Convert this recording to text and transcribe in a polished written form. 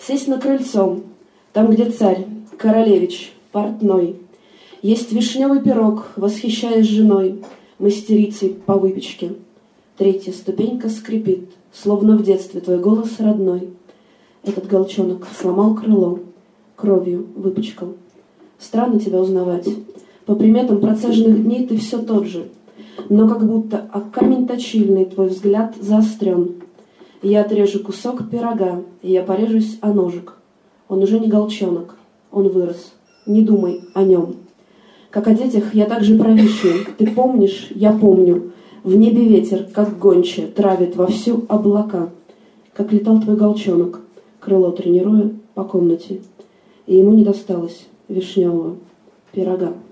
Сесть на крыльцо, там, где царь, королевич, портной. Есть вишневый пирог, восхищаясь женой, мастерицей по выпечке. Третья ступенька скрипит, словно в детстве твой голос родной. Этот голчонок сломал крыло, кровью выпачкал. Странно тебя узнавать. По приметам процеженных дней ты все тот же, но как будто о камень точильный твой взгляд заострен. Я отрежу кусок пирога, и я порежусь о ножик. Он уже не голчонок, он вырос. Не думай о нем. Как о детях я также про вишню. Ты помнишь, я помню. В небе ветер, как гонча, травит вовсю облака. Как летал твой голчонок, крыло тренируя по комнате. И ему не досталось вишневого пирога.